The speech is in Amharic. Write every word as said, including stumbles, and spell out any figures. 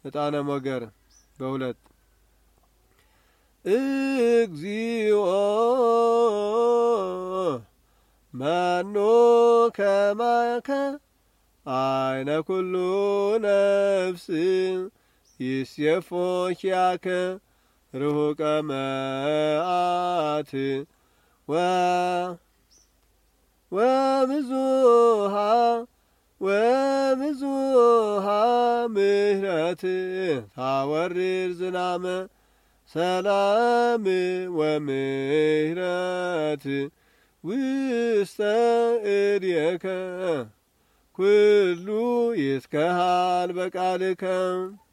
ዕጣነ ሞገር በሁለት እግዚኦ መኑ ከማከ አይነ ኩሉ ነፍስ ይሴፎ ኪያከ ርሁቀ መዓት ወ ወብዙሃ ወብዙሃ ምህረት ታወርድ ዝናመ ሰላም ወምህረት ውስተ እዴከ ኩሉ ይትከሃል በቃልከ